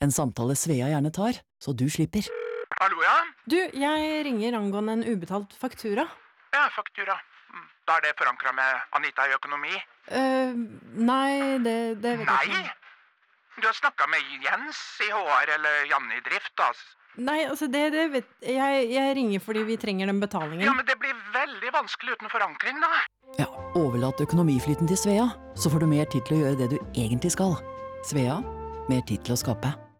En samtale Svea gjerne tar, så du slipper. Hallo, ja? Du, jeg ringer angående en ubetalt faktura. Ja, faktura. Da er det forankret med Anita i økonomi. Nei, det vet Nei? jeg ikke. Du har snakket med Jens i HR eller Janne i drift, da. Nei, altså det vet jeg ringer fordi vi trenger den betalingen. Ja, men det blir veldig vanskelig uten forankring, da. Ja, overlat økonomiflyten til Svea, så får du mer tid til å gjøre det du egentlig skal. Svea, mer tid til å skape.